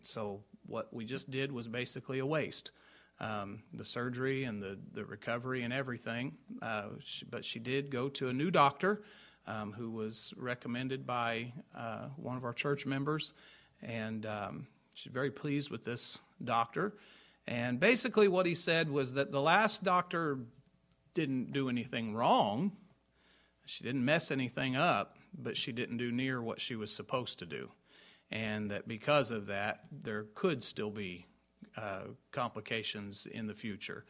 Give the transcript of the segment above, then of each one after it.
So what we just did was basically a waste. The surgery and the recovery and everything. But she did go to a new doctor who was recommended by one of our church members. And she's very pleased with this doctor. And basically what he said was that the last doctor didn't do anything wrong. She didn't mess anything up, but she didn't do near what she was supposed to do. And that because of that, there could still be complications in the future.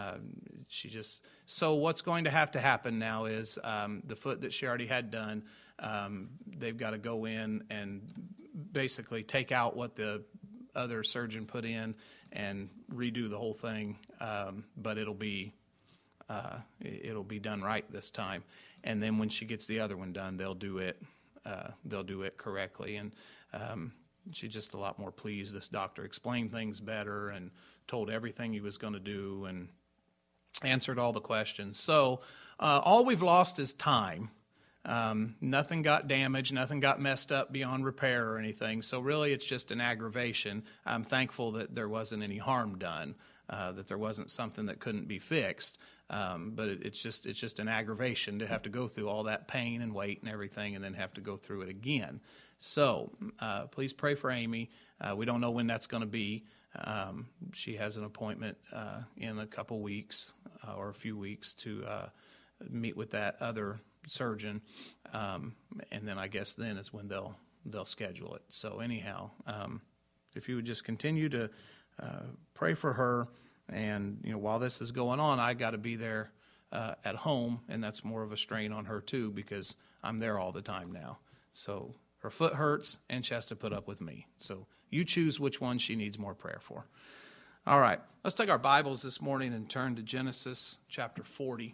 So what's going to happen now is the foot that she already had done, they've got to go in and basically take out what the other surgeon put in and redo the whole thing, but it'll be done right this time. And then when she gets the other one done, they'll do it correctly. And she's just a lot more pleased. This doctor explained things better and told everything he was going to do and answered all the questions. So all we've lost is time. Nothing got damaged, nothing got messed up beyond repair or anything. So really it's just an aggravation. I'm thankful that there wasn't any harm done, that there wasn't something that couldn't be fixed. But it's just an aggravation to have to go through all that pain and wait and everything and then have to go through it again. So please pray for Amy. We don't know when that's going to be. She has an appointment in a couple weeks or a few weeks to meet with that other surgeon, and then I guess then is when they'll schedule it. So anyhow, if you would just continue to pray for her, and while this is going on, I got to be there at home, and that's more of a strain on her too because I'm there all the time now. So her foot hurts, and she has to put up with me. So you choose which one she needs more prayer for. All right, let's take our Bibles this morning and turn to Genesis chapter 40.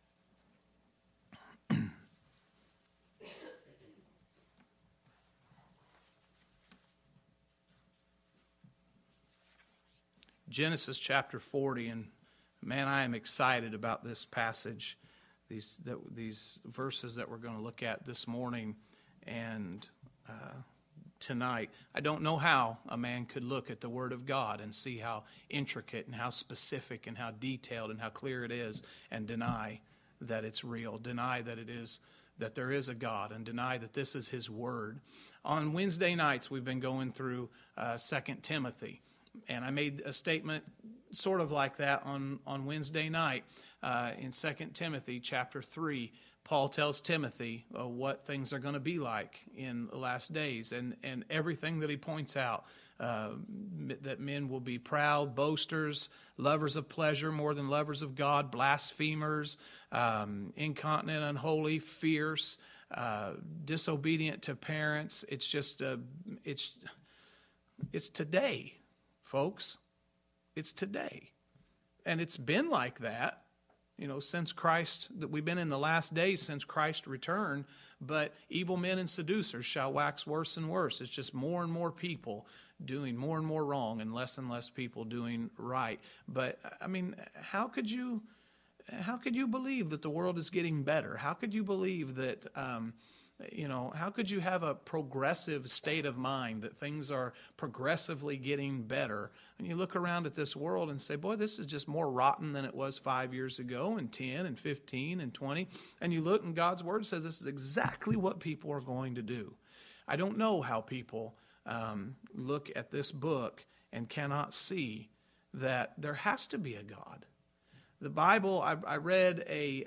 Genesis chapter 40, and man, I am excited about this passage, these verses that we're going to look at this morning and tonight. I don't know how a man could look at the Word of God and see how intricate and how specific and how detailed and how clear it is and deny that it's real, deny that there is a God, and deny that this is His Word. On Wednesday nights, we've been going through 2 Timothy. And I made a statement sort of like that on Wednesday night in 2 Timothy chapter 3. Paul tells Timothy what things are going to be like in the last days and everything that he points out, that men will be proud, boasters, lovers of pleasure more than lovers of God, blasphemers, incontinent, unholy, fierce, disobedient to parents. It's just, it's today. Folks, it's today. And it's been like that, since Christ, that we've been in the last days since Christ returned, but evil men and seducers shall wax worse and worse. It's just more and more people doing more and more wrong and less less people doing right. But, I mean, how could you believe that the world is getting better? How could you believe that, how could you have a progressive state of mind that things are progressively getting better? And you look around at this world and say, boy, this is just more rotten than it was 5 years ago and 10 and 15 and 20. And you look and God's Word says this is exactly what people are going to do. I don't know how people look at this book and cannot see that there has to be a God. The Bible, I read a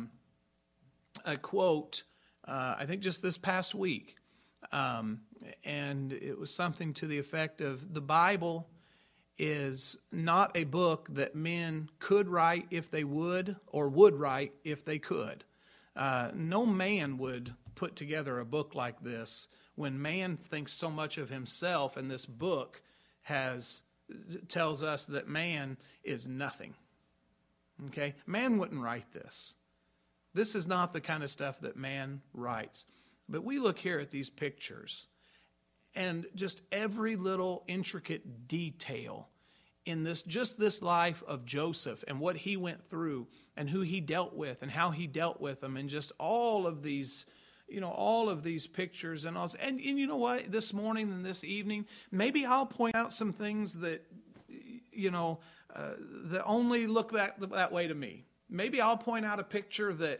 quote I think just this past week, and it was something to the effect of the Bible is not a book that men could write if they would or would write if they could. No man would put together a book like this when man thinks so much of himself, and this book tells us that man is nothing. Okay? Man wouldn't write this. This is not the kind of stuff that man writes. But we look here at these pictures, and just every little intricate detail in this life of Joseph and what he went through and who he dealt with and how he dealt with them, and just all of these all of these pictures and all. And you know what? This morning and this evening, maybe I'll point out some things that, that only look that way to me. Maybe I'll point out a picture that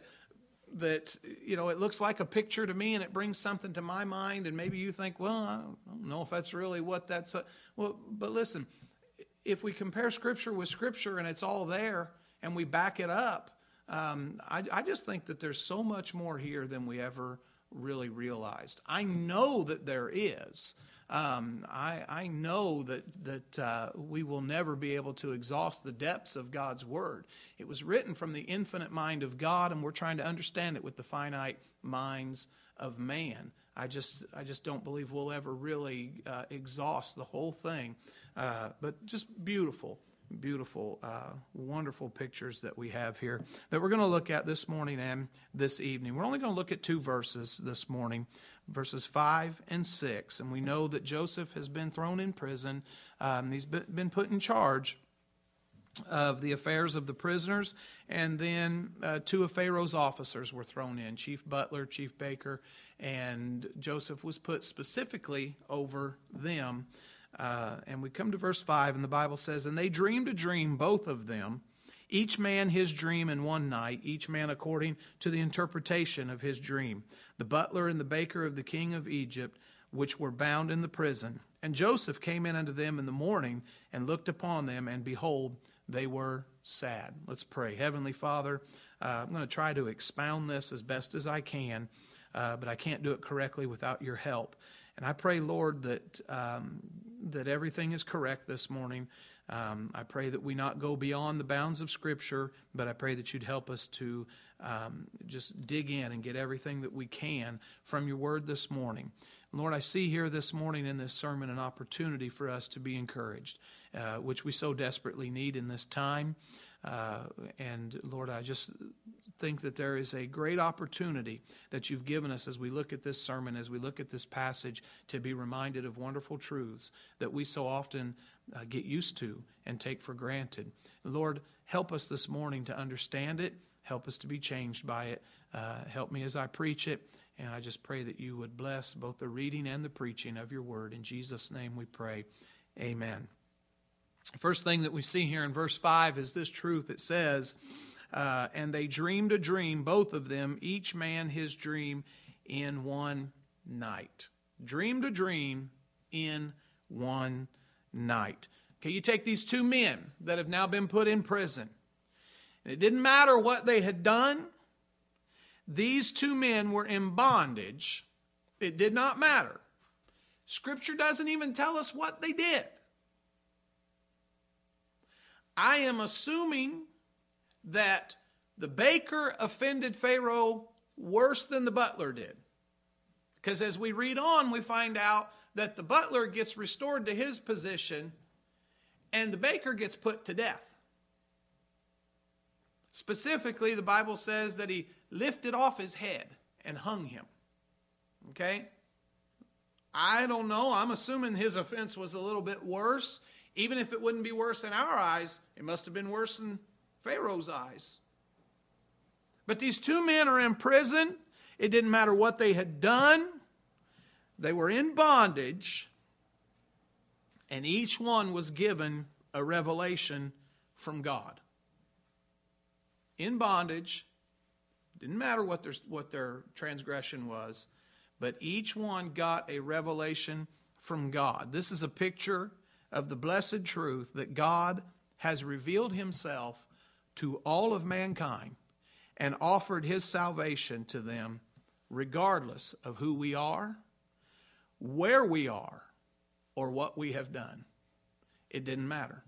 it looks like a picture to me and it brings something to my mind, and maybe you think, well, I don't know if that's really what that's. But listen, if we compare Scripture with Scripture and it's all there and we back it up, I just think that there's so much more here than we ever really realized. I know that there is. I know that we will never be able to exhaust the depths of God's Word. It was written from the infinite mind of God, and we're trying to understand it with the finite minds of man. I just don't believe we'll ever really exhaust the whole thing. But just beautiful, wonderful pictures that we have here that we're going to look at this morning and this evening. We're only going to look at 2 verses this morning, verses 5 and 6. And we know that Joseph has been thrown in prison. He's been put in charge of the affairs of the prisoners. And then 2 of Pharaoh's officers were thrown in, chief butler, chief baker, and Joseph was put specifically over them. And we come to verse 5, and the Bible says, "And they dreamed a dream, both of them, each man his dream in one night, each man according to the interpretation of his dream, the butler and the baker of the king of Egypt, which were bound in the prison. And Joseph came in unto them in the morning, and looked upon them, and behold, they were sad." Let's pray. Heavenly Father, I'm going to try to expound this as best as I can, but I can't do it correctly without your help. And I pray, Lord, that everything is correct this morning. I pray that we not go beyond the bounds of Scripture, but I pray that you'd help us to just dig in and get everything that we can from your word this morning. Lord, I see here this morning in this sermon an opportunity for us to be encouraged, which we so desperately need in this time. And Lord, I just think that there is a great opportunity that you've given us as we look at this sermon, as we look at this passage, to be reminded of wonderful truths that we so often get used to and take for granted. Lord, help us this morning to understand it. Help us to be changed by it. Help me as I preach it. And I just pray that you would bless both the reading and the preaching of your word. In Jesus' name we pray. Amen. First thing that we see here in verse 5 is this truth. It says, "And they dreamed a dream, both of them, each man his dream in one night." Dreamed a dream in one night. Okay, you take these 2 men that have now been put in prison. And it didn't matter what they had done. These 2 men were in bondage. It did not matter. Scripture doesn't even tell us what they did. I am assuming that the baker offended Pharaoh worse than the butler did. Because as we read on, we find out that the butler gets restored to his position and the baker gets put to death. Specifically, the Bible says that he lifted off his head and hung him. Okay? I don't know. I'm assuming his offense was a little bit worse. Even if it wouldn't be worse in our eyes, it must have been worse in Pharaoh's eyes. But these 2 men are in prison. It didn't matter what they had done. They were in bondage. And each one was given a revelation from God. In bondage. Didn't matter what their transgression was. But each one got a revelation from God. This is a picture of the blessed truth that God has revealed himself to all of mankind and offered his salvation to them regardless of who we are, where we are, or what we have done. It didn't matter.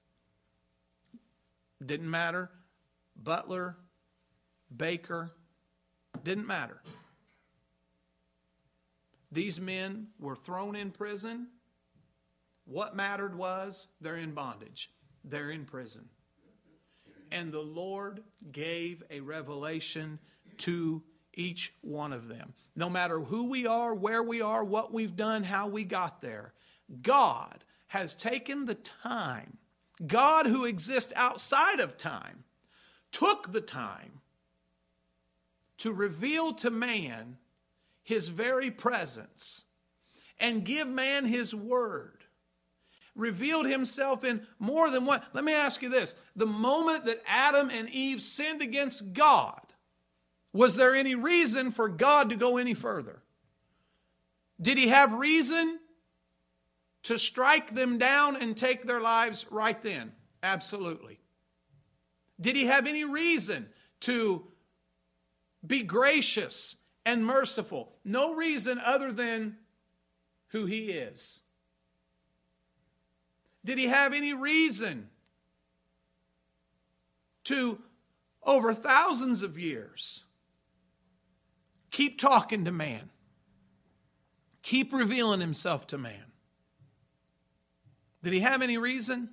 Didn't matter. Butler, baker, didn't matter. These men were thrown in prison. What mattered was they're in bondage. They're in prison. And the Lord gave a revelation to each one of them. No matter who we are, where we are, what we've done, how we got there, God has taken the time. God, who exists outside of time, took the time to reveal to man His very presence, and give man His word, revealed Himself in more than one. Let me ask you this. The moment that Adam and Eve sinned against God, was there any reason for God to go any further? Did He have reason to strike them down and take their lives right then? Absolutely. Did He have any reason to be gracious and merciful? No reason other than who He is. Did He have any reason to, over thousands of years, keep talking to man? Keep revealing Himself to man? Did He have any reason?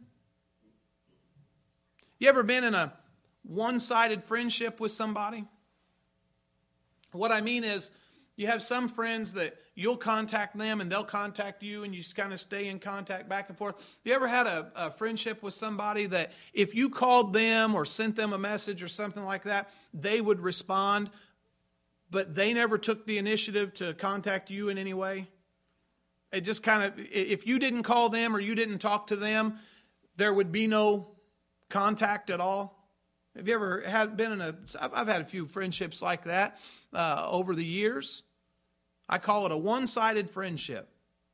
You ever been in a one-sided friendship with somebody? What I mean is, you have some friends that you'll contact them and they'll contact you, and you kind of stay in contact back and forth. You ever had a friendship with somebody that if you called them or sent them a message or something like that, they would respond, but they never took the initiative to contact you in any way? It just kind of, if you didn't call them or you didn't talk to them, there would be no contact at all. Have you ever I've had a few friendships like that over the years. I call it a one-sided friendship.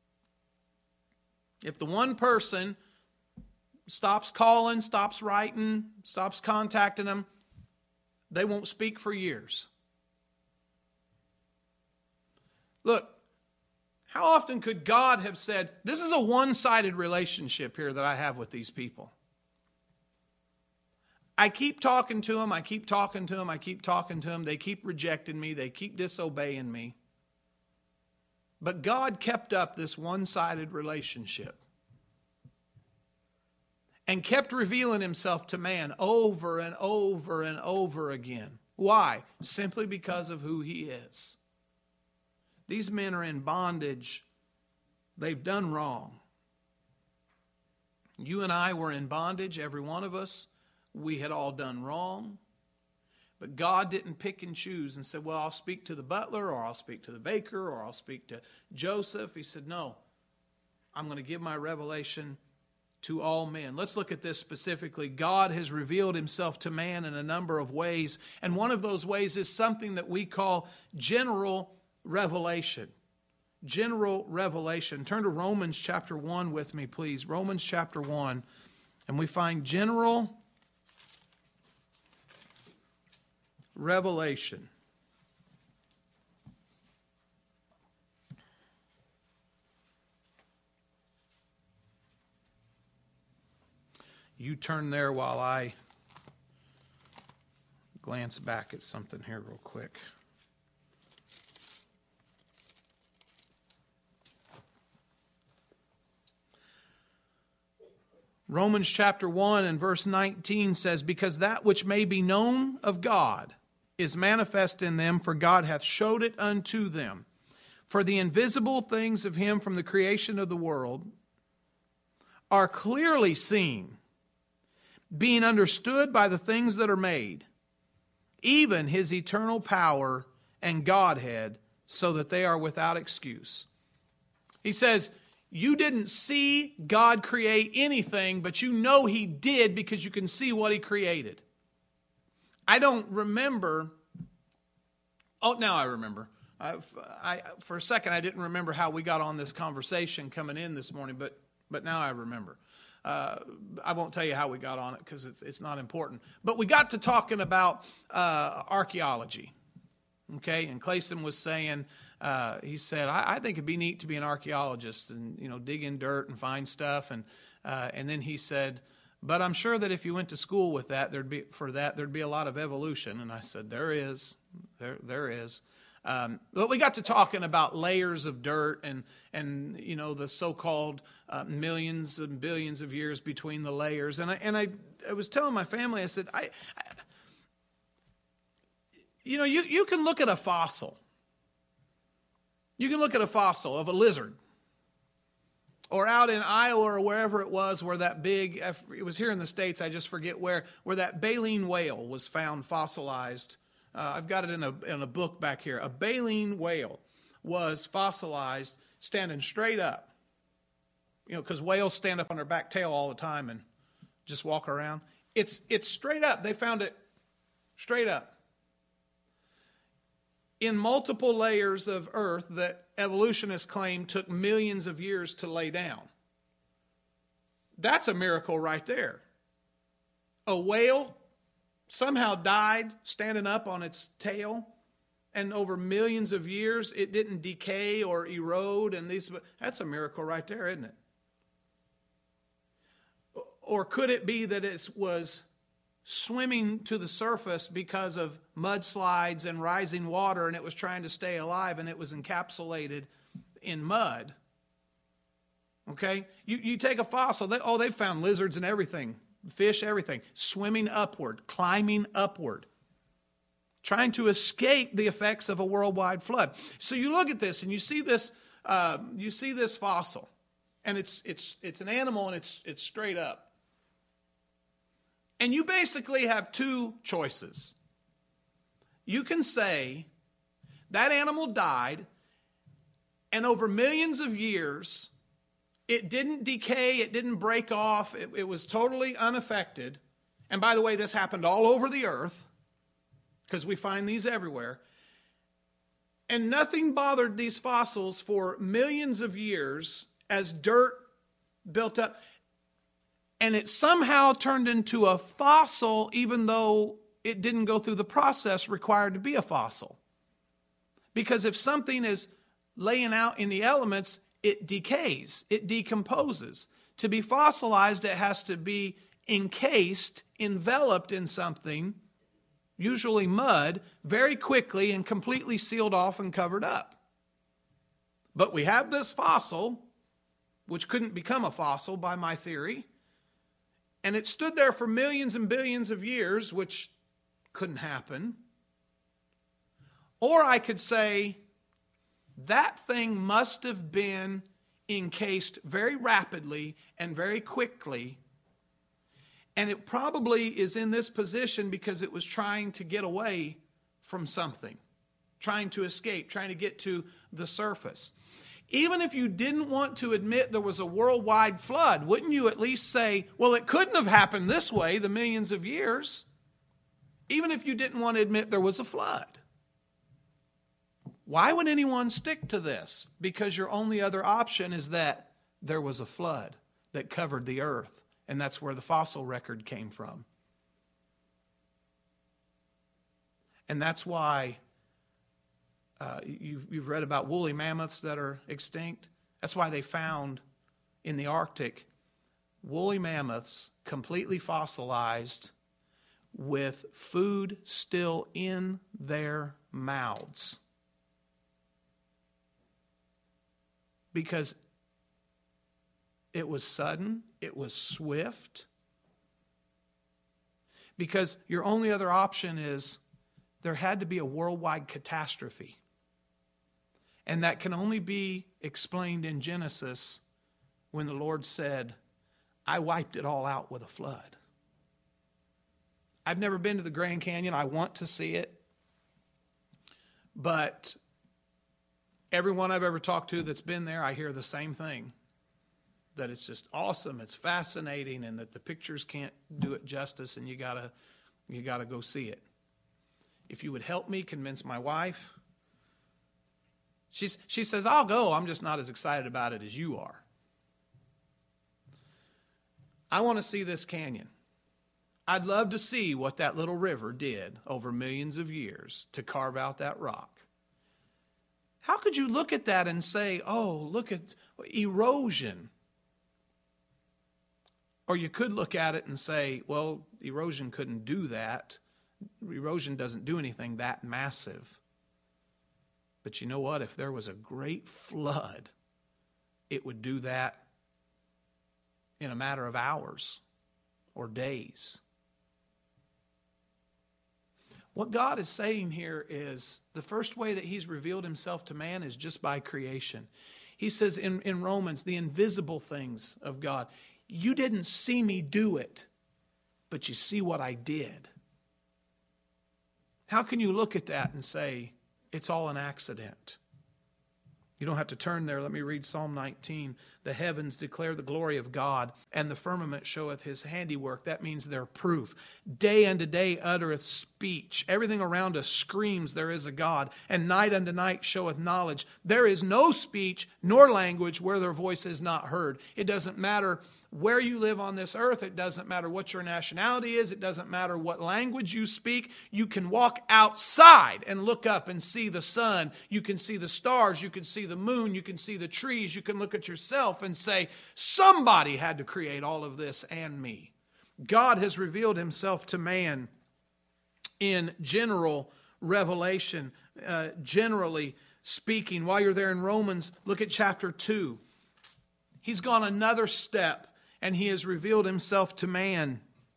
If the one person stops calling, stops writing, stops contacting them, they won't speak for years. Look, how often could God have said, this is a one-sided relationship here that I have with these people? I keep talking to them, I keep talking to them, I keep talking to them. They keep rejecting me, they keep disobeying me. But God kept up this one-sided relationship and kept revealing Himself to man over and over and over again. Why? Simply because of who He is. These men are in bondage. They've done wrong. You and I were in bondage, every one of us. We had all done wrong. But God didn't pick and choose and said, well, I'll speak to the butler, or I'll speak to the baker, or I'll speak to Joseph. He said, no, I'm going to give my revelation to all men. Let's look at this specifically. God has revealed Himself to man in a number of ways, and one of those ways is something that we call general revelation. General revelation. Turn to Romans chapter 1 with me, please. Romans chapter 1. And we find general revelation. You turn there while I glance back at something here real quick. Romans chapter 1 and verse 19 says, because that which may be known of God is manifest in them, for God hath showed it unto them. For the invisible things of Him from the creation of the world are clearly seen, being understood by the things that are made, even His eternal power and Godhead, so that they are without excuse. He says, you didn't see God create anything, but you know He did because you can see what He created. I don't remember. Oh, now I remember. For a second, I didn't remember how we got on this conversation coming in this morning, but now I remember. I won't tell you how we got on it because it's not important. But we got to talking about archaeology. Okay, and Clayson was saying, he said, I think it'd be neat to be an archaeologist and, dig in dirt and find stuff. And then he said, but I'm sure that if you went to school with that, there'd be a lot of evolution. And I said, there is. But we got to talking about layers of dirt and the so-called millions and billions of years between the layers. And I was telling my family, I said, you can look at a fossil. You can look at a fossil of a lizard. Or out in Iowa or wherever it was where that big, it was here in the States, I just forget where that baleen whale was found fossilized. I've got it in a book back here. A baleen whale. was fossilized standing straight up. You know, because whales stand up on their back tail all the time and just walk around. It's straight up. They found it straight up. In multiple layers of earth that evolutionists claim took millions of years to lay down. That's a miracle right there. A whale somehow died standing up on its tail, and over millions of years it didn't decay or erode, and that's a miracle right there, isn't it? Or could it be that it was swimming to the surface because of mudslides and rising water, and it was trying to stay alive, and it was encapsulated in mud? Okay? You take a fossil, they found lizards and everything, fish, everything, swimming upward, climbing upward, trying to escape the effects of a worldwide flood. So you look at this and you see this fossil, and it's an animal, and it's straight up. And you basically have two choices. You can say that animal died, and over millions of years, it didn't decay, it didn't break off, it was totally unaffected. And by the way, this happened all over the earth, because we find these everywhere. And nothing bothered these fossils for millions of years as dirt built up. And it somehow turned into a fossil, even though it didn't go through the process required to be a fossil. Because if something is laying out in the elements, it decays, it decomposes. To be fossilized, it has to be encased, enveloped in something, usually mud, very quickly and completely sealed off and covered up. But we have this fossil, which couldn't become a fossil by my theory, and it stood there for millions and billions of years, which couldn't happen. Or I could say that thing must have been encased very rapidly and very quickly, and it probably is in this position because it was trying to get away from something, trying to escape, trying to get to the surface. Even if you didn't want to admit there was a worldwide flood, wouldn't you at least say, well, it couldn't have happened this way the millions of years? Even if you didn't want to admit there was a flood. Why would anyone stick to this? Because your only other option is that there was a flood that covered the earth, and that's where the fossil record came from. And that's why you've read about woolly mammoths that are extinct. That's why they found in the Arctic woolly mammoths completely fossilized with food still in their mouths. Because it was sudden, it was swift. Because your only other option is there had to be a worldwide catastrophe. And that can only be explained in Genesis when the Lord said, I wiped it all out with a flood. I've never been to the Grand Canyon. I want to see it. But everyone I've ever talked to that's been there, I hear the same thing. That it's just awesome, it's fascinating, and that the pictures can't do it justice, and you gotta go see it. If you would help me convince my wife, she says, I'll go, I'm just not as excited about it as you are. I want to see this canyon. I'd love to see what that little river did over millions of years to carve out that rock. How could you look at that and say, oh, look at erosion? Or you could look at it and say, well, erosion couldn't do that. Erosion doesn't do anything that massive. But you know what? If there was a great flood, it would do that in a matter of hours or days. What God is saying here is the first way that He's revealed Himself to man is just by creation. He says in Romans, the invisible things of God. You didn't see me do it, but you see what I did. How can you look at that and say, it's all an accident? You don't have to turn there. Let me read Psalm 19. The heavens declare the glory of God, and the firmament showeth his handiwork. That means they're proof. Day unto day uttereth speech. Everything around us screams there is a God, and night unto night showeth knowledge. There is no speech nor language where their voice is not heard. It doesn't matter where you live on this earth. It doesn't matter what your nationality is. It doesn't matter what language you speak. You can walk outside and look up and see the sun. You can see the stars. You can see the moon. You can see the trees. You can look at yourself and say, somebody had to create all of this and me. God has revealed himself to man in general revelation, generally speaking. While you're there in Romans, look at chapter 2. He's gone another step, and he has revealed himself to man.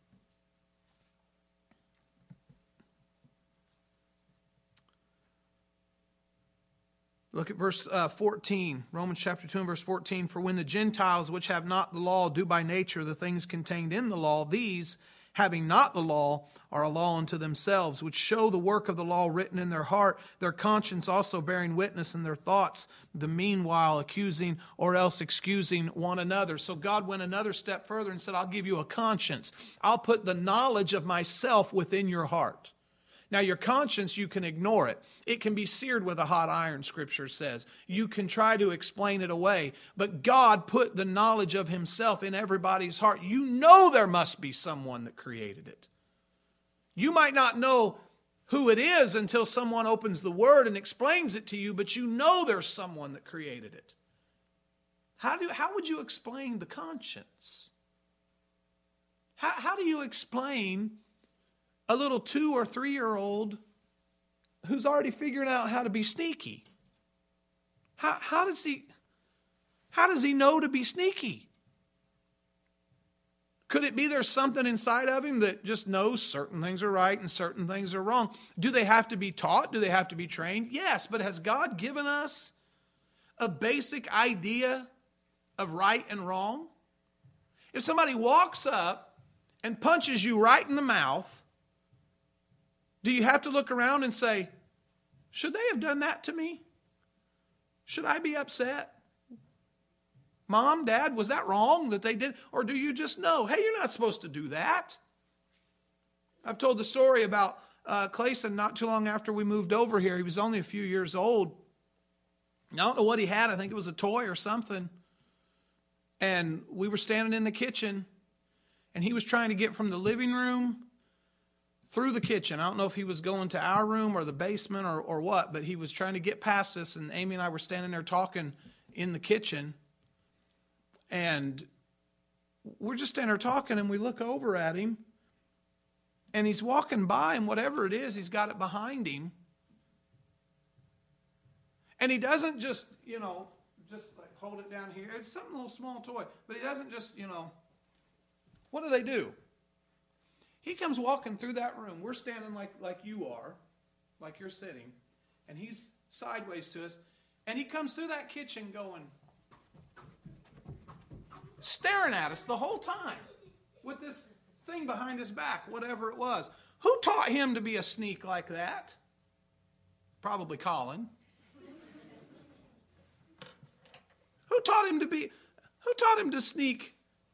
Look at verse 14, Romans chapter 2 and verse 14. For when the Gentiles which have not the law do by nature the things contained in the law, these, having not the law, are a law unto themselves, which show the work of the law written in their heart, their conscience also bearing witness in their thoughts, the meanwhile accusing or else excusing one another. So God went another step further and said, I'll give you a conscience. I'll put the knowledge of myself within your heart. Now, your conscience, you can ignore it. It can be seared with a hot iron, Scripture says. You can try to explain it away. But God put the knowledge of himself in everybody's heart. You know there must be someone that created it. You might not know who it is until someone opens the Word and explains it to you, but you know there's someone that created it. How would you explain the conscience? How do you explain a little 2 or 3-year-old who's already figured out how to be sneaky? How does he know to be sneaky? Could it be there's something inside of him that just knows certain things are right and certain things are wrong? Do they have to be taught? Do they have to be trained? Yes, but has God given us a basic idea of right and wrong? If somebody walks up and punches you right in the mouth, do you have to look around and say, should they have done that to me? Should I be upset? Mom, Dad, was that wrong that they did? Or do you just know, hey, you're not supposed to do that? I've told the story about Clayson not too long after we moved over here. He was only a few years old. I don't know what he had. I think it was a toy or something. And we were standing in the kitchen, and he was trying to get from the living room through the kitchen. I don't know if he was going to our room or the basement or what, but he was trying to get past us, and Amy and I were standing there talking in the kitchen, and we're just standing there talking, and we look over at him, and he's walking by, and whatever it is, he's got it behind him, and he doesn't just like hold it down here. It's some little small toy, but he doesn't just, what do? He comes walking through that room. We're standing like you are, like you're sitting, and he's sideways to us, and he comes through that kitchen going, staring at us the whole time with this thing behind his back, whatever it was. Who taught him to be a sneak like that? Probably Colin. Who taught him to sneak?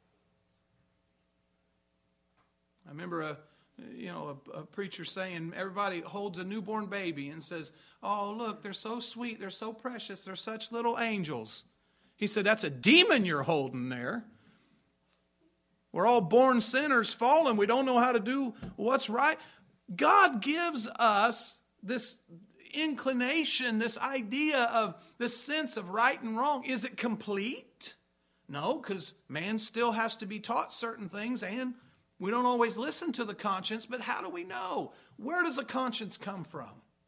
I remember a preacher saying, everybody holds a newborn baby and says, oh, look, they're so sweet, they're so precious, they're such little angels. He said, that's a demon you're holding there. We're all born sinners, fallen. We don't know how to do what's right. God gives us this inclination, this idea of this sense of right and wrong. Is it complete? No, because man still has to be taught certain things, and we don't always listen to the conscience, but how do we know? Where does a conscience come from?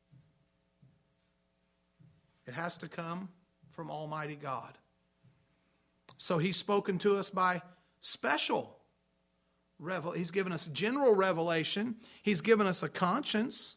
It has to come from Almighty God. So he's spoken to us by special revelation. He's given us general revelation. He's given us a conscience.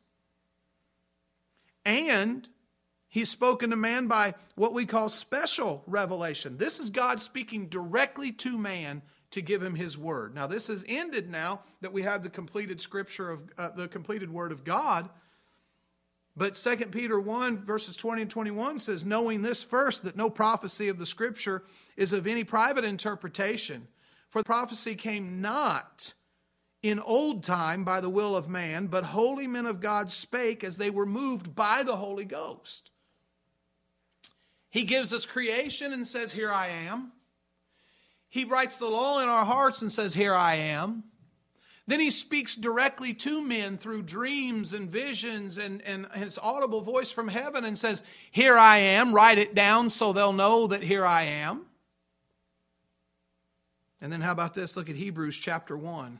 And he's spoken to man by what we call special revelation. This is God speaking directly to man to give him his word. Now this is ended now that we have the completed scripture of the completed word of God. But 2 Peter 1, verses 20 and 21 says, knowing this first, that no prophecy of the Scripture is of any private interpretation. For the prophecy came not in old time by the will of man, but holy men of God spake as they were moved by the Holy Ghost. He gives us creation and says, here I am. He writes the law in our hearts and says, here I am. Then he speaks directly to men through dreams and visions and his audible voice from heaven and says, here I am, write it down so they'll know that here I am. And then how about this? Look at Hebrews chapter 1.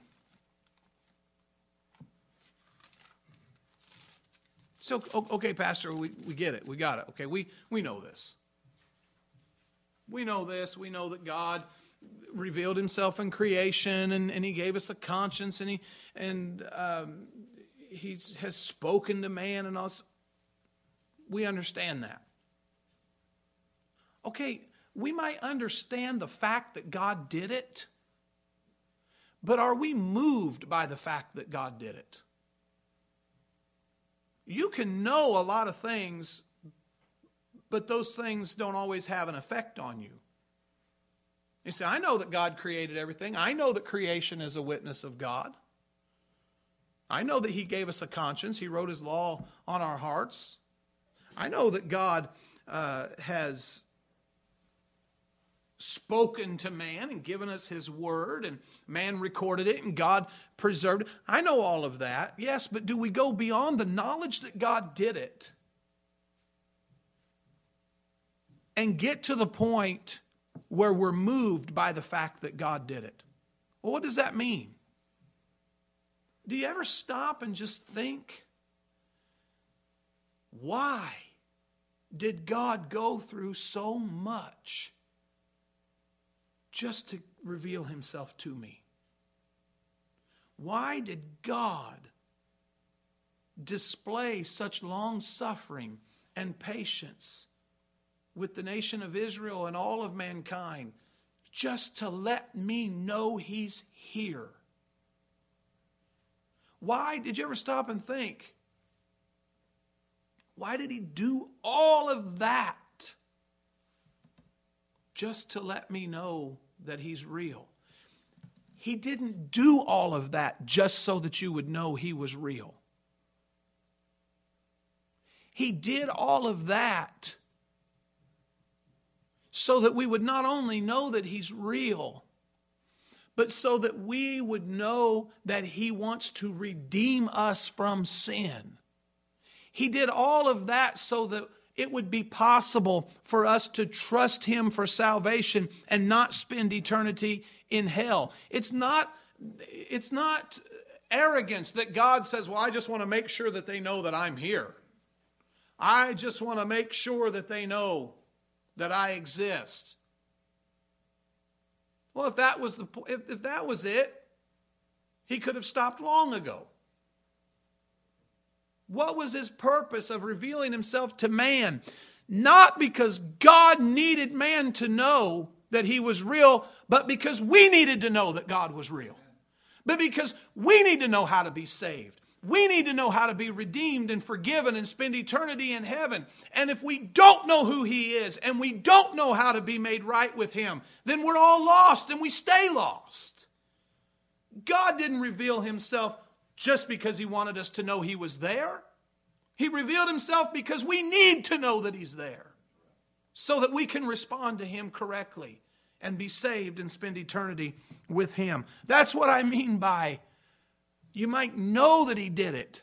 So, okay, Pastor, we get it. We got it. Okay, we know this. We know this. We know that God revealed himself in creation, and he gave us a conscience, and he has spoken to man and us. We understand that. Okay, we might understand the fact that God did it, but are we moved by the fact that God did it? You can know a lot of things, but those things don't always have an effect on you. You say, I know that God created everything. I know that creation is a witness of God. I know that he gave us a conscience. He wrote his law on our hearts. I know that God has spoken to man and given us his word, and man recorded it and God preserved it. I know all of that, yes, but do we go beyond the knowledge that God did it and get to the point where we're moved by the fact that God did it? Well, what does that mean? Do you ever stop and just think, why did God go through so much just to reveal himself to me? Why did God display such long suffering and patience with the nation of Israel and all of mankind just to let me know he's here? Why did you ever stop and think, why did he do all of that just to let me know that he's real? He didn't do all of that just so that you would know he was real. He did all of that so that we would not only know that he's real, but so that we would know that he wants to redeem us from sin. He did all of that so that it would be possible for us to trust him for salvation and not spend eternity in hell. It's not arrogance that God says, well, I just want to make sure that they know that I'm here. I just want to make sure that they know that I exist. Well, if that was it, he could have stopped long ago. What was his purpose of revealing himself to man? Not because God needed man to know that he was real, but because we needed to know that God was real. But because we need to know how to be saved. We need to know how to be redeemed and forgiven and spend eternity in heaven. And if we don't know who he is and we don't know how to be made right with him, then we're all lost and we stay lost. God didn't reveal himself just because he wanted us to know he was there. He revealed himself because we need to know that he's there so that we can respond to him correctly and be saved and spend eternity with him. That's what I mean by you might know that he did it,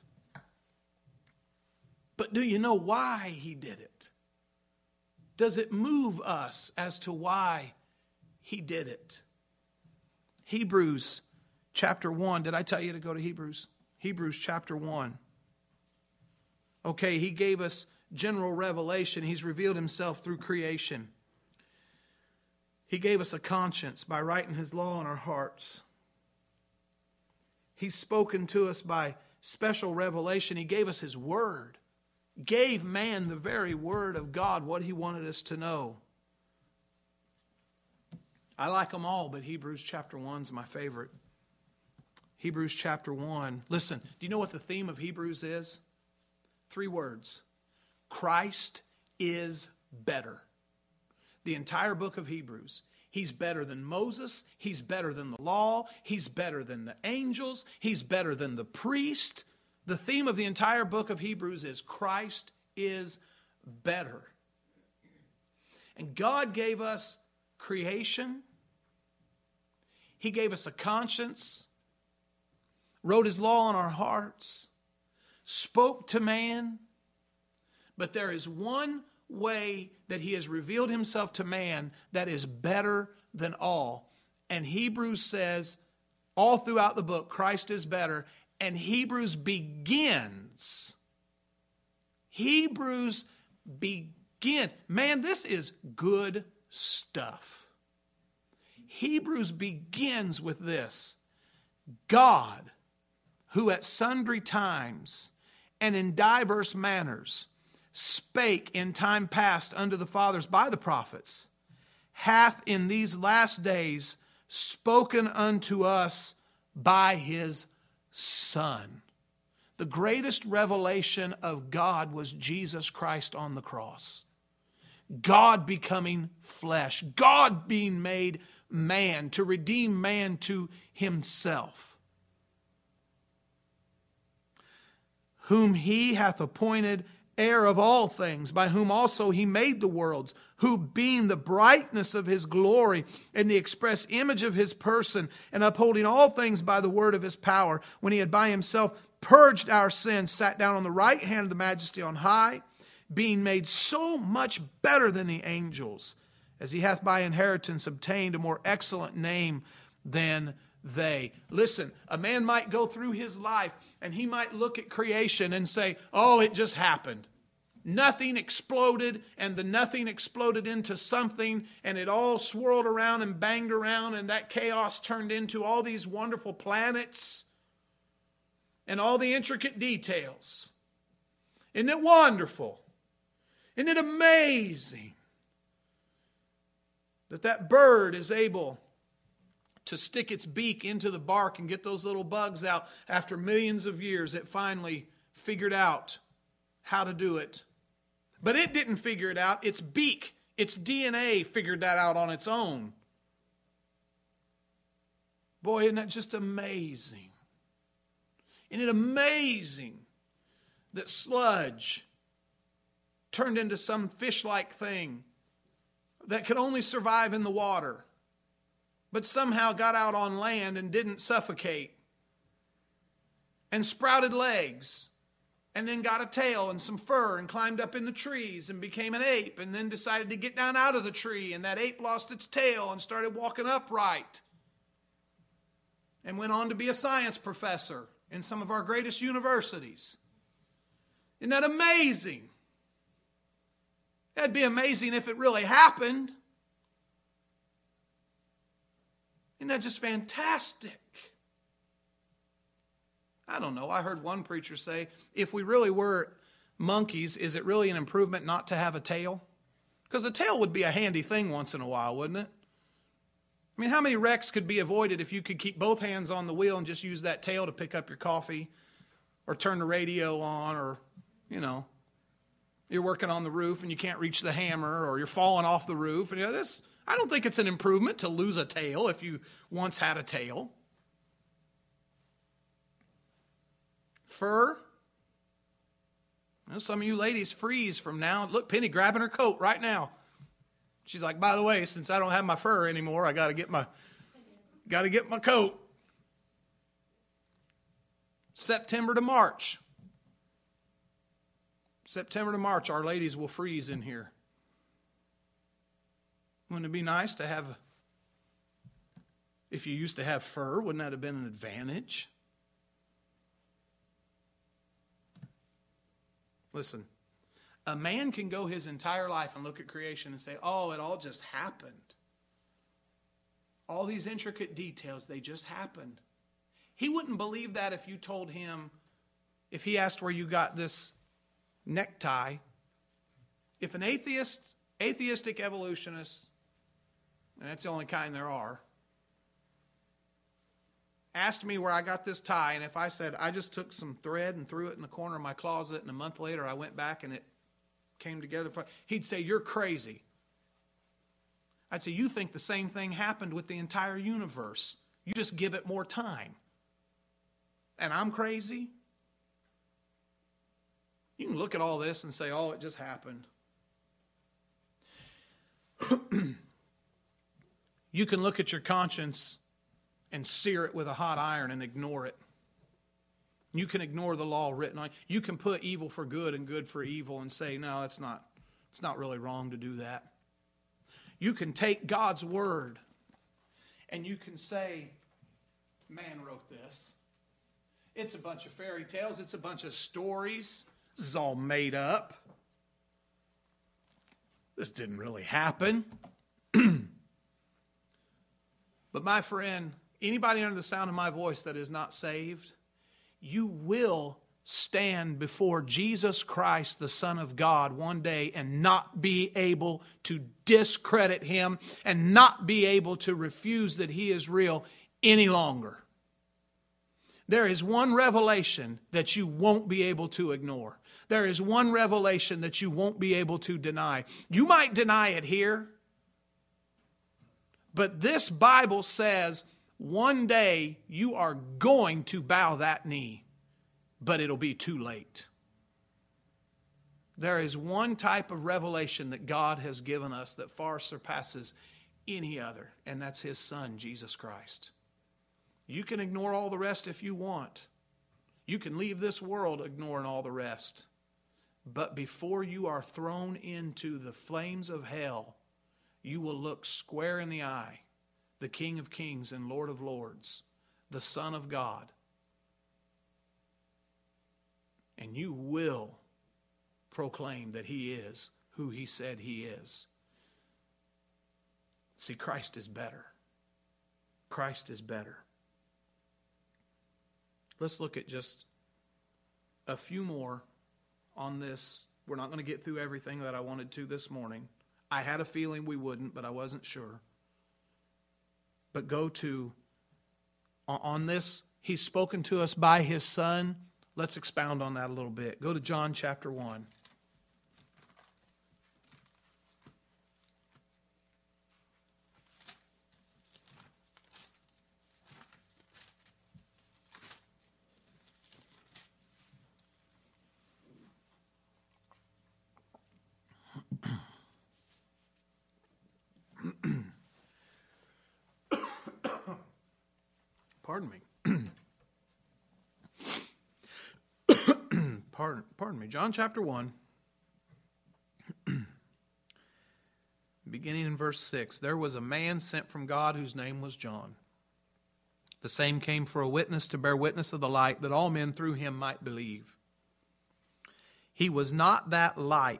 but do you know why he did it? Does it move us as to why he did it? Hebrews chapter 1. Did I tell you to go to Hebrews? Hebrews chapter 1. Okay, he gave us general revelation. He's revealed himself through creation. He gave us a conscience by writing his law in our hearts. He's spoken to us by special revelation. He gave us his word. Gave man the very word of God, what he wanted us to know. I like them all, but Hebrews chapter 1 is my favorite. Hebrews chapter 1. Listen, do you know what the theme of Hebrews is? 3 words. Christ is better. The entire book of Hebrews. He's better than Moses. He's better than the law. He's better than the angels. He's better than the priest. The theme of the entire book of Hebrews is Christ is better. And God gave us creation. He gave us a conscience, wrote His law on our hearts, spoke to man. But there is one way that He has revealed Himself to man that is better than all. And Hebrews says all throughout the book, Christ is better. And Hebrews begins. Man, this is good stuff. Hebrews begins with this. God, who at sundry times and in diverse manners spake in time past unto the fathers by the prophets, hath in these last days spoken unto us by His Son. The greatest revelation of God was Jesus Christ on the cross. God becoming flesh. God being made man to redeem man to Himself. Whom He hath appointed heir of all things, by whom also He made the worlds, who being the brightness of His glory and the express image of His person, and upholding all things by the word of His power, when He had by Himself purged our sins, sat down on the right hand of the Majesty on high, being made so much better than the angels, as He hath by inheritance obtained a more excellent name than they. Listen, a man might go through his life and he might look at creation and say, oh, it just happened. Nothing exploded, and the nothing exploded into something, and it all swirled around and banged around, and that chaos turned into all these wonderful planets and all the intricate details. Isn't it wonderful? Isn't it amazing that bird is able to stick its beak into the bark and get those little bugs out? After millions of years, it finally figured out how to do it. But it didn't figure it out. Its beak, its DNA figured that out on its own. Boy, isn't that just amazing? Isn't it amazing that sludge turned into some fish-like thing that could only survive in the water, but somehow got out on land and didn't suffocate, and sprouted legs, and then got a tail and some fur and climbed up in the trees and became an ape, and then decided to get down out of the tree, and that ape lost its tail and started walking upright and went on to be a science professor in some of our greatest universities. Isn't that amazing? That'd be amazing if it really happened. Isn't that just fantastic? I don't know. I heard one preacher say, if we really were monkeys, is it really an improvement not to have a tail? Because a tail would be a handy thing once in a while, wouldn't it? I mean, how many wrecks could be avoided if you could keep both hands on the wheel and just use that tail to pick up your coffee or turn the radio on, or, you're working on the roof and you can't reach the hammer, or you're falling off the roof. And this, I don't think it's an improvement to lose a tail if you once had a tail. Fur. Some of you ladies freeze from now. Look, Penny grabbing her coat right now. She's like, by the way, since I don't have my fur anymore, I got to get my coat. September to March, our ladies will freeze in here. Wouldn't it be nice to have, if you used to have fur, wouldn't that have been an advantage? Listen, a man can go his entire life and look at creation and say, oh, it all just happened. All these intricate details, they just happened. He wouldn't believe that if you told him, if he asked where you got this necktie. If an atheistic evolutionist, and that's the only kind there are, asked me where I got this tie, and if I said I just took some thread and threw it in the corner of my closet, and a month later I went back and it came together, he'd say, "You're crazy." I'd say, "You think the same thing happened with the entire universe. You just give it more time. And I'm crazy?" You can look at all this and say, "Oh, it just happened." You can look at your conscience and sear it with a hot iron and ignore it. You can ignore the law written on it. You can put evil for good and good for evil and say, "No, it's not really wrong to do that." You can take God's word and you can say, "Man wrote this. It's a bunch of fairy tales. It's a bunch of stories. This is all made up. This didn't really happen." But my friend, anybody under the sound of my voice that is not saved, you will stand before Jesus Christ, the Son of God, one day and not be able to discredit Him and not be able to refuse that He is real any longer. There is one revelation that you won't be able to ignore. There is one revelation that you won't be able to deny. You might deny it here, but this Bible says one day you are going to bow that knee, but it'll be too late. There is one type of revelation that God has given us that far surpasses any other, and that's His Son, Jesus Christ. You can ignore all the rest if you want. You can leave this world ignoring all the rest. But before you are thrown into the flames of hell, you will look square in the eye the King of Kings and Lord of Lords, the Son of God. And you will proclaim that He is who He said He is. See, Christ is better. Christ is better. Let's look at just a few more on this. We're not going to get through everything that I wanted to this morning. I had a feeling we wouldn't, but I wasn't sure. But go to, on this, He's spoken to us by His Son. Let's expound on that a little bit. Go to John chapter 1. Pardon me. Pardon me. John chapter 1, beginning in verse 6. There was a man sent from God whose name was John. The same came for a witness to bear witness of the light, that all men through him might believe. He was not that light.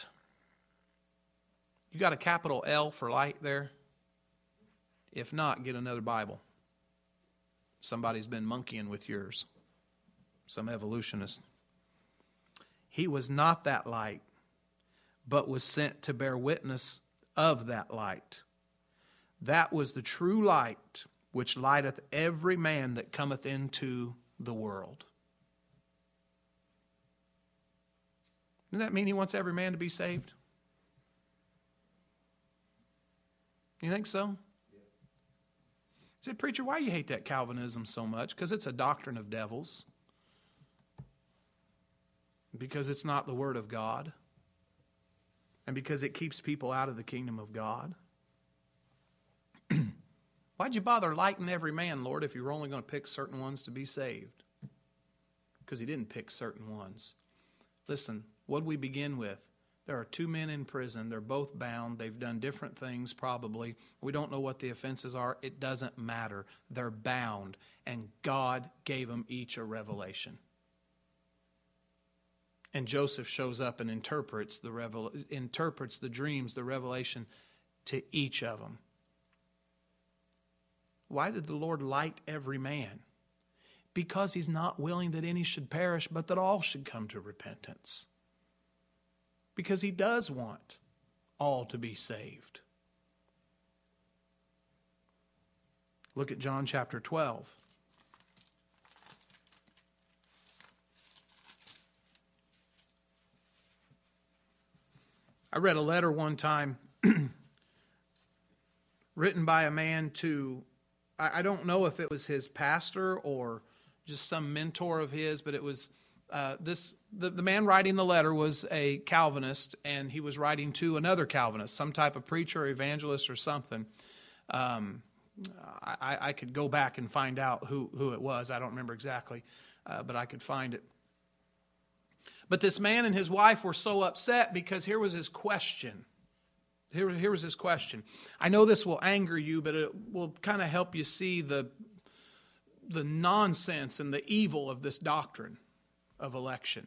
You got a capital L for light there? If not, get another Bible. Somebody's been monkeying with yours. Some evolutionist. He was not that light, but was sent to bear witness of that light. That was the true light, which lighteth every man that cometh into the world. Doesn't that mean He wants every man to be saved? You think so? He said, "Preacher, why do you hate that Calvinism so much?" Because it's a doctrine of devils. Because it's not the Word of God. And because it keeps people out of the kingdom of God. Why'd you bother lighting every man, Lord, if you were only going to pick certain ones to be saved? Because He didn't pick certain ones. Listen, what did we begin with? There are two men in prison. They're both bound. They've done different things probably. We don't know what the offenses are. It doesn't matter. They're bound. And God gave them each a revelation. And Joseph shows up and interprets the dreams, the revelation to each of them. Why did the Lord light every man? Because He's not willing that any should perish, but that all should come to repentance. Because He does want all to be saved. Look at John chapter 12. I read a letter one time written by a man to, I don't know if it was his pastor or just some mentor of his, but it was the man writing the letter was a Calvinist, and he was writing to another Calvinist, some type of preacher or evangelist or something. I could go back and find out who it was. I don't remember exactly, but I could find it. But this man and his wife were so upset because here was his question. Here was his question. I know this will anger you, but it will kind of help you see the nonsense and the evil of this doctrine of election.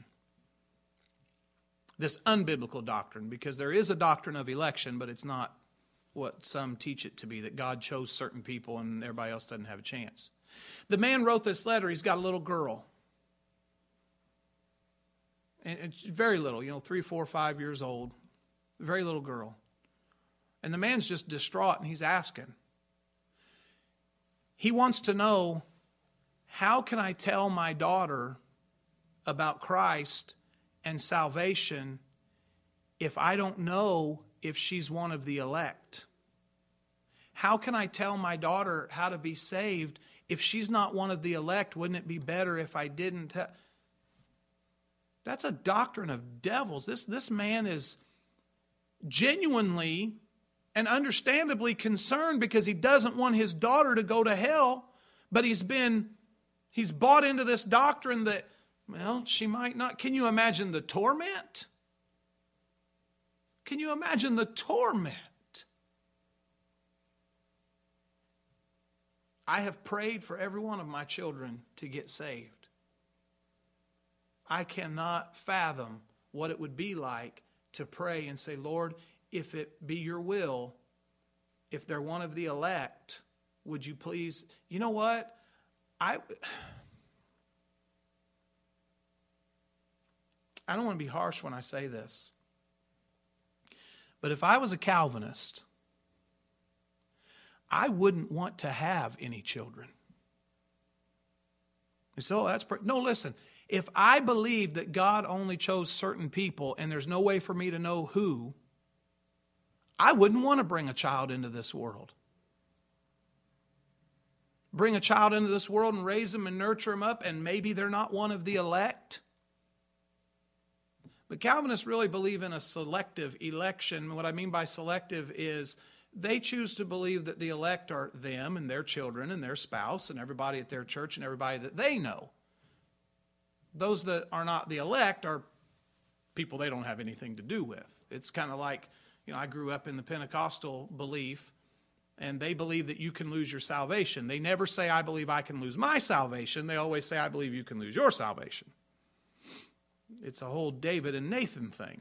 This unbiblical doctrine, because there is a doctrine of election, but it's not what some teach it to be, that God chose certain people and everybody else doesn't have a chance. The man wrote this letter. He's got a little girl. And it's very little, 3, 4, 5 years old. Very little girl. And the man's just distraught, and he's asking. He wants to know, how can I tell my daughter about Christ and salvation if I don't know if she's one of the elect? How can I tell my daughter how to be saved if she's not one of the elect? Wouldn't it be better if I didn't? That's a doctrine of devils. This man is genuinely and understandably concerned because he doesn't want his daughter to go to hell, but he's bought into this doctrine that, well, she might not. Can you imagine the torment? Can you imagine the torment? I have prayed for every one of my children to get saved. I cannot fathom what it would be like to pray and say, Lord, if it be your will, if they're one of the elect, would you please, you know what? I don't want to be harsh when I say this, but if I was a Calvinist, I wouldn't want to have any children. You say, oh, no, listen. If I believe that God only chose certain people and there's no way for me to know who, I wouldn't want to bring a child into this world. Bring a child into this world and raise them and nurture them up, and maybe they're not one of the elect. But Calvinists really believe in a selective election. What I mean by selective is they choose to believe that the elect are them and their children and their spouse and everybody at their church and everybody that they know. Those that are not the elect are people they don't have anything to do with. It's kind of like, I grew up in the Pentecostal belief, and they believe that you can lose your salvation. They never say, I believe I can lose my salvation. They always say, I believe you can lose your salvation. It's a whole David and Nathan thing.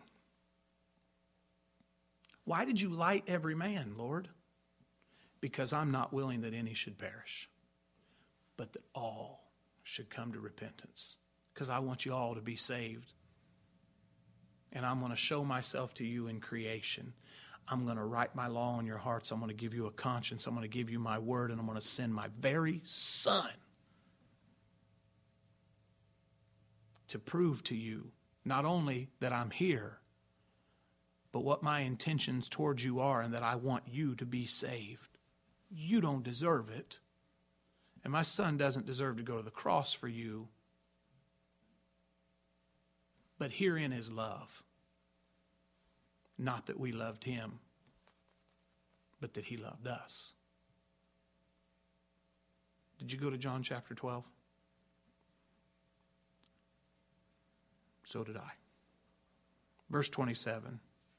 Why did you light every man, Lord? Because I'm not willing that any should perish, but that all should come to repentance. Because I want you all to be saved. And I'm going to show myself to you in creation. I'm going to write my law on your hearts. I'm going to give you a conscience. I'm going to give you my word. And I'm going to send my very son to prove to you not only that I'm here, but what my intentions towards you are, and that I want you to be saved. You don't deserve it. And my son doesn't deserve to go to the cross for you. But herein is love. Not that we loved him, but that he loved us. Did you go to John chapter 12? So did I. Verse 27.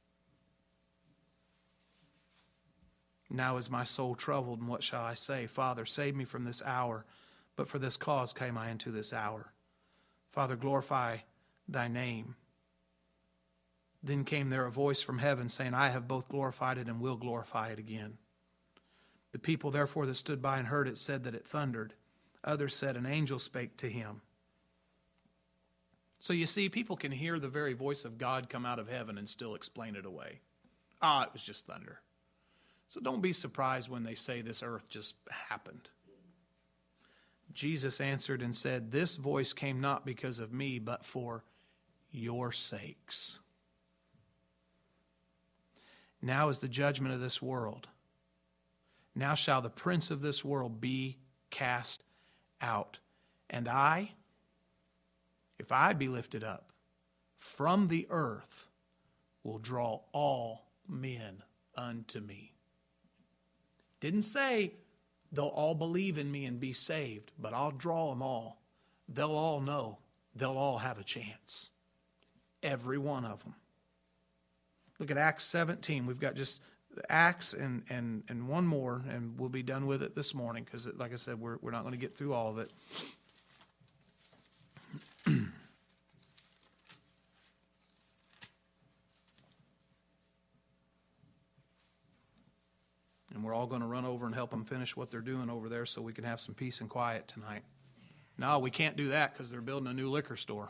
Now is my soul troubled, and what shall I say? Father, save me from this hour. But for this cause came I into this hour. Father, glorify thy name. Then came there a voice from heaven saying, I have both glorified it and will glorify it again. The people therefore that stood by and heard it said that it thundered. Others said, an angel spake to him. So you see, people can hear the very voice of God come out of heaven and still explain it away. It was just thunder. So don't be surprised when they say this earth just happened. Jesus answered and said, this voice came not because of me, but for your sakes. Now is the judgment of this world. Now shall the prince of this world be cast out. And I, if I be lifted up from the earth, will draw all men unto me. Didn't say they'll all believe in me and be saved, but I'll draw them all. They'll all know. They'll all have a chance. Every one of them. Look at Acts 17. We've got just Acts and one more, and we'll be done with it this morning because, like I said, we're not going to get through all of it. And we're all going to run over and help them finish what they're doing over there so we can have some peace and quiet tonight. No, we can't do that because they're building a new liquor store.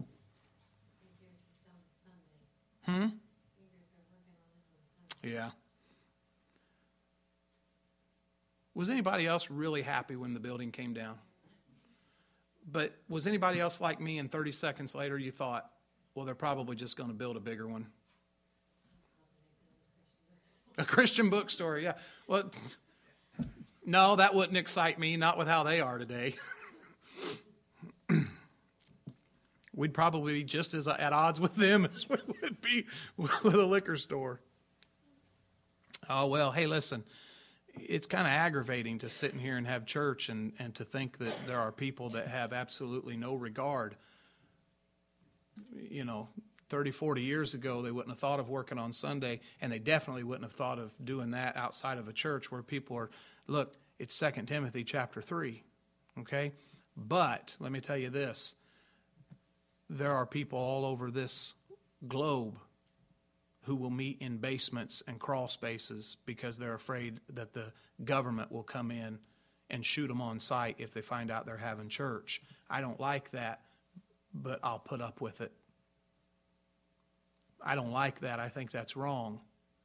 Yeah. Was anybody else really happy when the building came down? But was anybody else like me, and 30 seconds later you thought, well, they're probably just going to build a bigger one? A Christian bookstore, yeah. Well, no, that wouldn't excite me, not with how they are today. We'd probably be just as at odds with them as we would be with a liquor store. Oh, well, hey, listen, it's kind of aggravating to sit in here and have church and to think that there are people that have absolutely no regard. 30, 40 years ago, they wouldn't have thought of working on Sunday, and they definitely wouldn't have thought of doing that outside of a church where people are, look, it's 2 Timothy chapter 3, okay? But let me tell you this. There are people all over this globe who will meet in basements and crawl spaces because they're afraid that the government will come in and shoot them on sight if they find out they're having church. I don't like that, but I'll put up with it. I don't like that. I think that's wrong.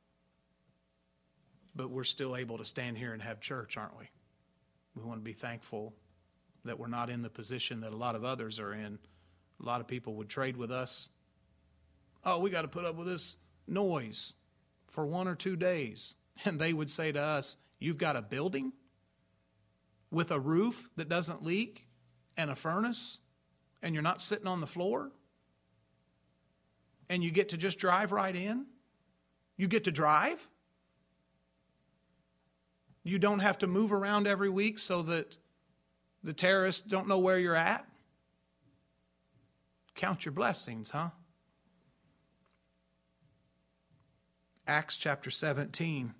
But we're still able to stand here and have church, aren't we? We want to be thankful that we're not in the position that a lot of others are in. A lot of people would trade with us. Oh, we got to put up with this noise for 1 or 2 days. And they would say to us, you've got a building with a roof that doesn't leak and a furnace, and you're not sitting on the floor? And you get to just drive right in? You get to drive? You don't have to move around every week so that the terrorists don't know where you're at? Count your blessings, huh? Acts chapter 17.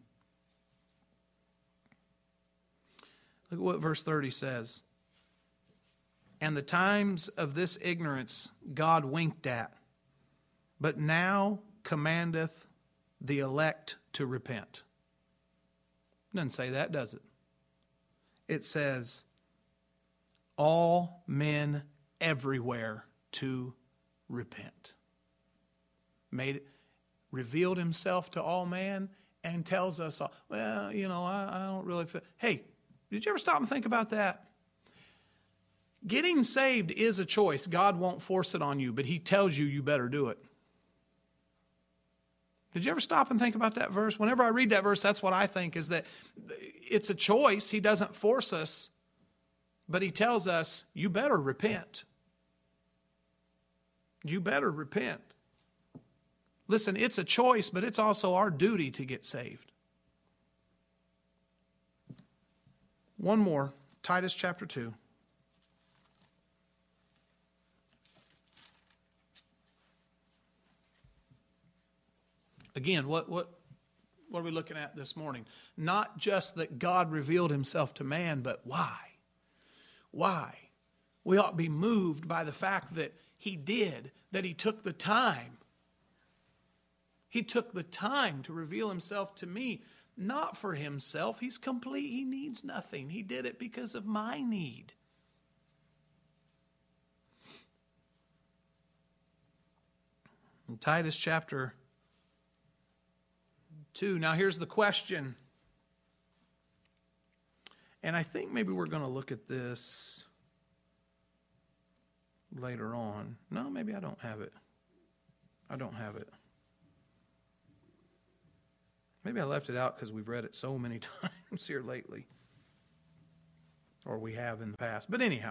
Look at what verse 30 says. And the times of this ignorance God winked at, but now commandeth the elect to repent. Doesn't say that, does it? It says, all men everywhere to repent. Revealed himself to all man and tells us all, well, I don't really feel. Hey, did you ever stop and think about that? Getting saved is a choice. God won't force it on you, but he tells you better do it. Did you ever stop and think about that verse? Whenever I read that verse, that's what I think, is that it's a choice. He doesn't force us, but he tells us, you better repent. You better repent. Listen, it's a choice, but it's also our duty to get saved. One more, Titus chapter 2. Again, what are we looking at this morning? Not just that God revealed himself to man, but why? Why? We ought to be moved by the fact that he did, that he took the time. He took the time to reveal himself to me, not for himself. He's complete. He needs nothing. He did it because of my need. In Titus chapter 2. Now here's the question. And I think maybe we're going to look at this later on. No, maybe I don't have it. I don't have it. Maybe I left it out because we've read it so many times here lately. Or we have in the past. But anyhow.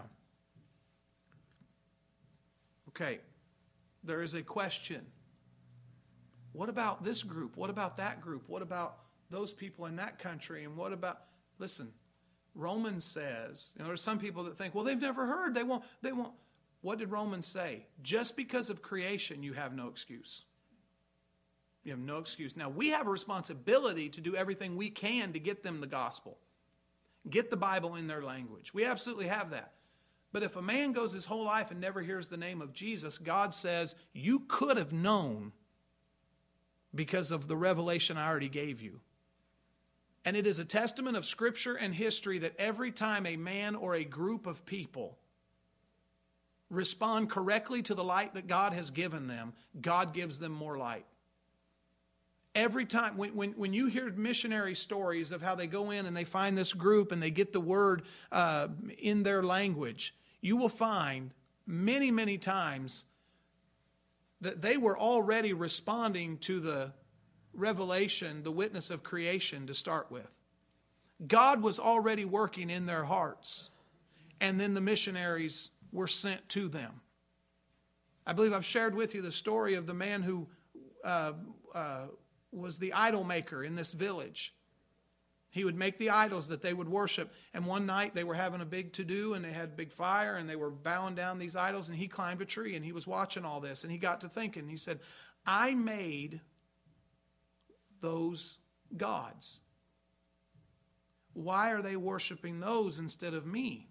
Okay. There is a question. What about this group? What about that group? What about those people in that country? And what about... Listen, Romans says... there's some people that think, well, they've never heard. They won't... What did Romans say? Just because of creation, you have no excuse. You have no excuse. Now, we have a responsibility to do everything we can to get them the gospel. Get the Bible in their language. We absolutely have that. But if a man goes his whole life and never hears the name of Jesus, God says, you could have known because of the revelation I already gave you. And it is a testament of Scripture and history that every time a man or a group of people respond correctly to the light that God has given them, God gives them more light. Every time, when you hear missionary stories of how they go in and they find this group and they get the word in their language, you will find many, many times that they were already responding to the revelation, the witness of creation to start with. God was already working in their hearts, and then the missionaries were sent to them. I believe I've shared with you the story of the man who was the idol maker in this village. He would make the idols that they would worship. And one night they were having a big to-do and they had a big fire and they were bowing down these idols, and he climbed a tree and he was watching all this and he got to thinking. He said, I made those gods. Why are they worshiping those instead of me?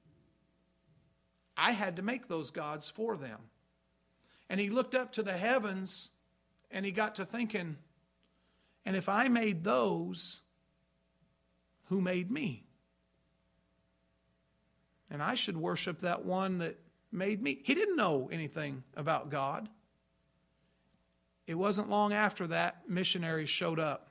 I had to make those gods for them. And he looked up to the heavens and he got to thinking, and if I made those, who made me? And I should worship that one that made me. He didn't know anything about God. It wasn't long after that missionaries showed up.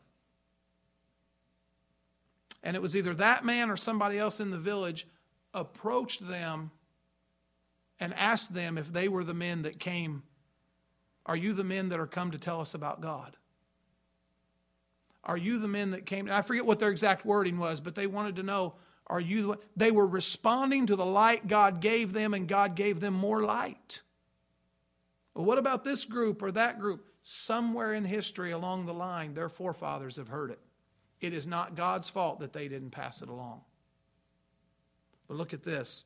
And it was either that man or somebody else in the village approached them and asked them if they were the men that came. Are you the men that are come to tell us about God? Are you the men that came? I forget what their exact wording was, but they wanted to know, are you? They were responding to the light God gave them, and God gave them more light. Well, what about this group or that group? Somewhere in history along the line, their forefathers have heard it. It is not God's fault that they didn't pass it along. But look at this.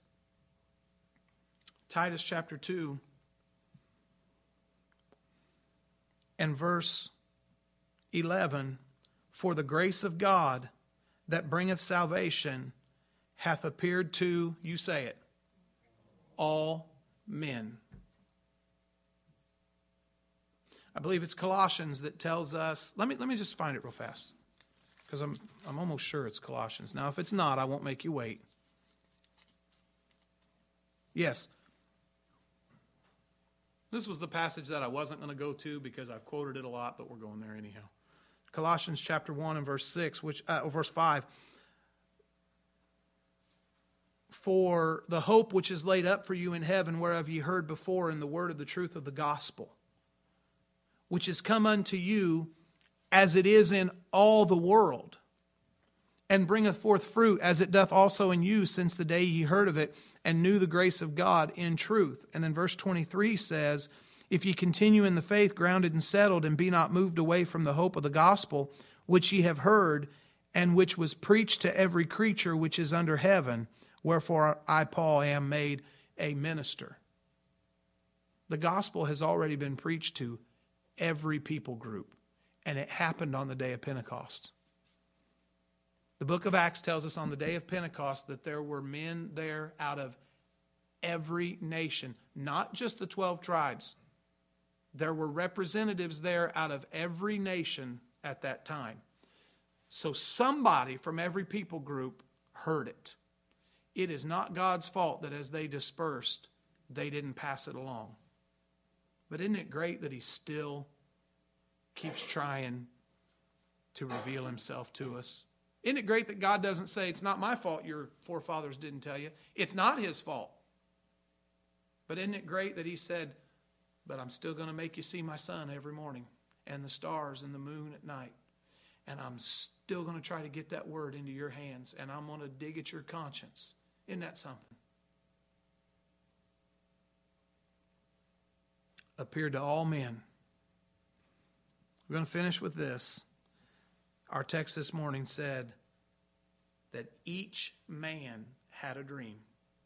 Titus chapter 2 and verse 11. For the grace of God that bringeth salvation hath appeared to, you say it, all men. I believe it's Colossians that tells us, let me just find it real fast, because I'm almost sure it's Colossians. Now, if it's not, I won't make you wait. Yes. This was the passage that I wasn't going to go to because I've quoted it a lot, but we're going there anyhow. Colossians chapter 1 and verse 6, verse 5. For the hope which is laid up for you in heaven, whereof ye heard before in the word of the truth of the gospel, which is come unto you as it is in all the world, and bringeth forth fruit as it doth also in you since the day ye heard of it, and knew the grace of God in truth. And then verse 23 says, if ye continue in the faith, grounded and settled, and be not moved away from the hope of the gospel, which ye have heard, and which was preached to every creature which is under heaven, wherefore I, Paul, am made a minister. The gospel has already been preached to every people group, and it happened on the day of Pentecost. The book of Acts tells us on the day of Pentecost that there were men there out of every nation, not just the 12 tribes. There were representatives there out of every nation at that time. So somebody from every people group heard it. It is not God's fault that as they dispersed, they didn't pass it along. But isn't it great that He still keeps trying to reveal Himself to us? Isn't it great that God doesn't say, it's not my fault your forefathers didn't tell you. It's not His fault. But isn't it great that He said, but I'm still going to make you see my Son every morning, and the stars and the moon at night. and I'm still going to try to get that word into your hands, and I'm going to dig at your conscience. Isn't that something? Appeared to all men. We're going to finish with this. Our text this morning said that each man had a dream.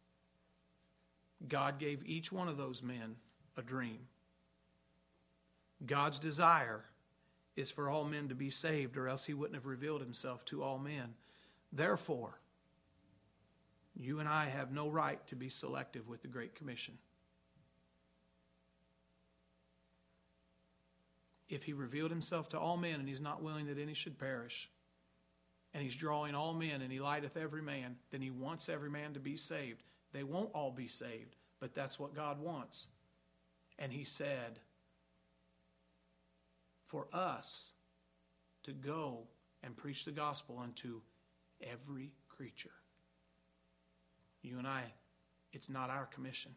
God gave each one of those men a dream. God's desire is for all men to be saved, or else he wouldn't have revealed himself to all men. Therefore, you and I have no right to be selective with the Great Commission. If he revealed himself to all men and he's not willing that any should perish, and he's drawing all men and he lighteth every man, then he wants every man to be saved. They won't all be saved, but that's what God wants. And he said, for us to go and preach the gospel unto every creature. You and I, it's not our commission.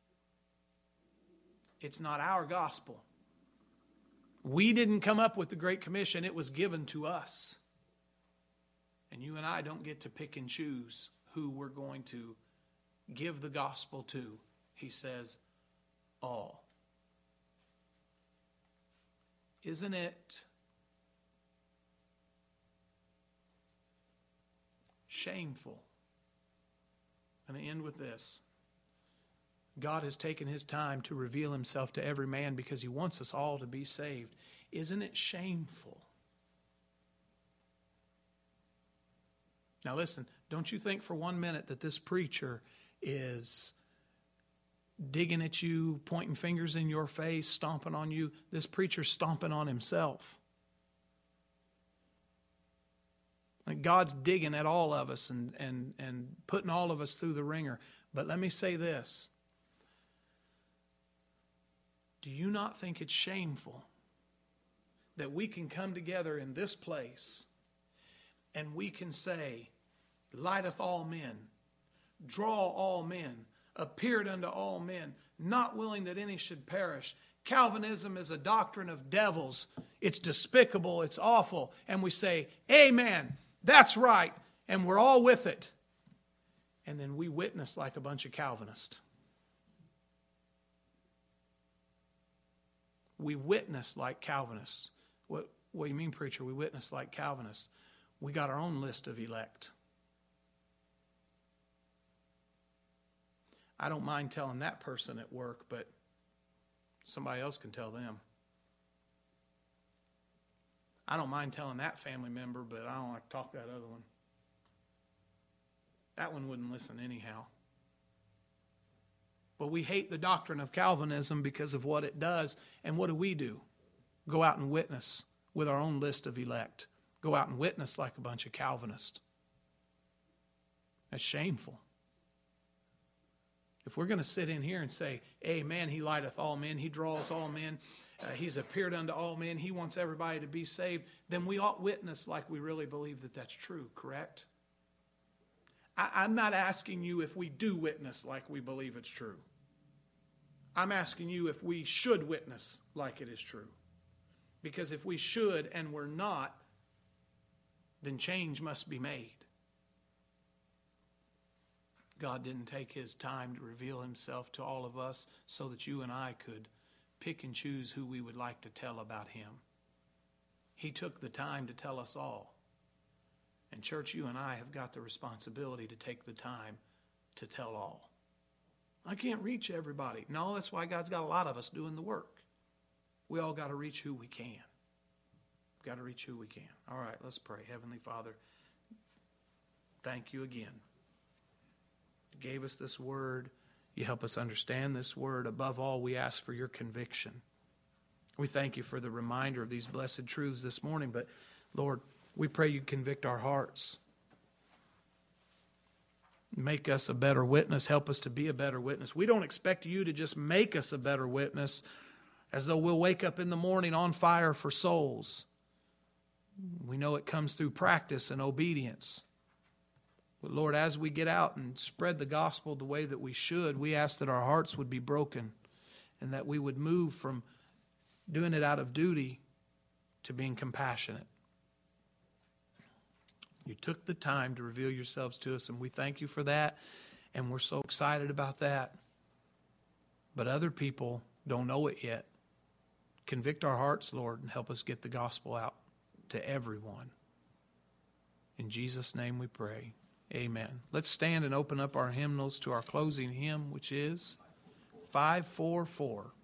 It's not our gospel. We didn't come up with the Great Commission. It was given to us. And you and I don't get to pick and choose who we're going to give the gospel to. He says, all. Isn't it shameful? I'm going to end with this. God has taken his time to reveal himself to every man because he wants us all to be saved. Isn't it shameful? Now listen, don't you think for 1 minute that this preacher is digging at you, pointing fingers in your face, stomping on you. This preacher's stomping on himself. Like God's digging at all of us and putting all of us through the ringer. But let me say this. Do you not think it's shameful that we can come together in this place and we can say, lighteth all men, draw all men, appeared unto all men, not willing that any should perish. Calvinism is a doctrine of devils. It's despicable. It's awful. And we say, amen, that's right. And we're all with it. And then we witness like a bunch of Calvinists. We witness like Calvinists. What do you mean, preacher? We witness like Calvinists. We got our own list of elect. I don't mind telling that person at work, but somebody else can tell them. I don't mind telling that family member, but I don't like to talk to that other one. That one wouldn't listen anyhow. But we hate the doctrine of Calvinism because of what it does. And what do? Go out and witness with our own list of elect. Go out and witness like a bunch of Calvinists. That's shameful. If we're going to sit in here and say, amen, he lighteth all men, he draws all men, he's appeared unto all men, he wants everybody to be saved, then we ought witness like we really believe that that's true, correct? I'm not asking you if we do witness like we believe it's true. I'm asking you if we should witness like it is true. Because if we should and we're not, then change must be made. God didn't take his time to reveal himself to all of us so that you and I could pick and choose who we would like to tell about him. He took the time to tell us all. And church, you and I have got the responsibility to take the time to tell all. I can't reach everybody. No, that's why God's got a lot of us doing the work. We all got to reach who we can. Got to reach who we can. All right, let's pray. Heavenly Father, thank you again. You gave us this word. You help us understand this word. Above all, we ask for your conviction. We thank you for the reminder of these blessed truths this morning. But, Lord, we pray you convict our hearts. Make us a better witness. Help us to be a better witness. We don't expect you to just make us a better witness as though we'll wake up in the morning on fire for souls. We know it comes through practice and obedience. But Lord, as we get out and spread the gospel the way that we should, we ask that our hearts would be broken and that we would move from doing it out of duty to being compassionate. You took the time to reveal yourselves to us, and we thank you for that, and we're so excited about that. But other people don't know it yet. Convict our hearts, Lord, and help us get the gospel out to everyone. In Jesus' name we pray. Amen. Let's stand and open up our hymnals to our closing hymn, which is 544.